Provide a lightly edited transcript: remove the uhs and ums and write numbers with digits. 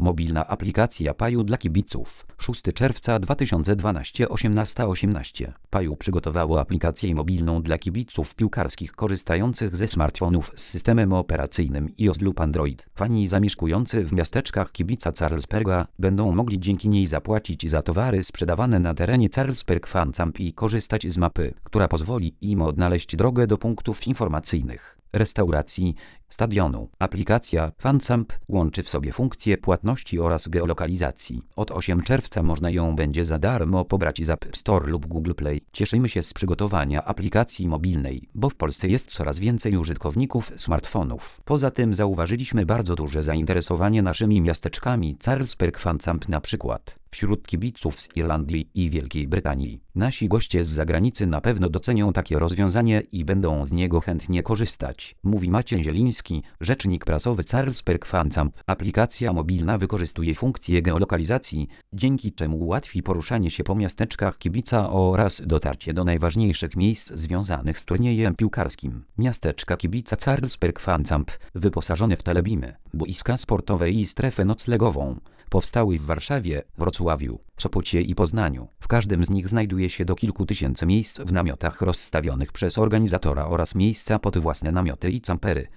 Mobilna aplikacja Paju dla kibiców. 6 czerwca 2012 18:18. Paju przygotowało aplikację mobilną dla kibiców piłkarskich korzystających ze smartfonów z systemem operacyjnym iOS lub Android. Fani zamieszkujący w miasteczkach kibica Carlsberga będą mogli dzięki niej zapłacić za towary sprzedawane na terenie Carlsberg Fancamp i korzystać z mapy, która pozwoli im odnaleźć drogę do punktów informacyjnych, restauracji, stadionu. Aplikacja Fancamp łączy w sobie funkcje płatności oraz geolokalizacji. Od 8 czerwca można ją będzie za darmo pobrać z App Store lub Google Play. Cieszymy się z przygotowania aplikacji mobilnej, bo w Polsce jest coraz więcej użytkowników smartfonów. Poza tym zauważyliśmy bardzo duże zainteresowanie naszymi miasteczkami Carlsberg Fancamp na przykład wśród kibiców z Irlandii i Wielkiej Brytanii. Nasi goście z zagranicy na pewno docenią takie rozwiązanie i będą z niego chętnie korzystać, mówi Maciej Zieliński, rzecznik prasowy Carlsberg Fancamp. Aplikacja mobilna wykorzystuje funkcję geolokalizacji, dzięki czemu ułatwi poruszanie się po miasteczkach kibica oraz dotarcie do najważniejszych miejsc związanych z turniejem piłkarskim. Miasteczka kibica Carlsberg Fancamp, wyposażone w telebimy, boiska sportowe i strefę noclegową, powstały w Warszawie, Wrocławiu, Sopocie i Poznaniu. W każdym z nich znajduje się do kilku tysięcy miejsc w namiotach rozstawionych przez organizatora oraz miejsca pod własne namioty i campery.